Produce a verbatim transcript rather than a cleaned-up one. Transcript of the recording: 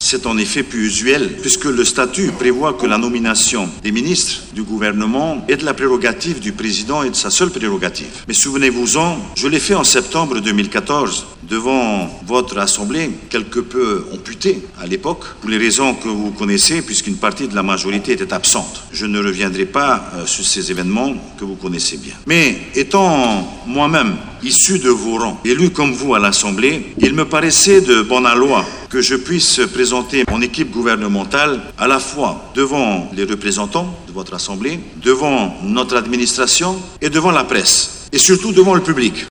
C'est en effet plus usuel, puisque le statut prévoit que la nomination des ministres du gouvernement est de la prérogative du président et de sa seule prérogative. Mais souvenez-vous-en, je l'ai fait en septembre deux mille quatorze, devant votre assemblée, quelque peu amputée à l'époque, pour les raisons que vous connaissez, puisqu'une partie de la majorité était absente. Je ne reviendrai pas euh, sur ces événements que vous connaissez bien. Mais étant moi-même issu de vos rangs, élu comme vous à l'Assemblée, il me paraissait de bon aloi que je puisse présenter mon équipe gouvernementale à la fois devant les représentants de votre Assemblée, devant notre administration et devant la presse, et surtout devant le public.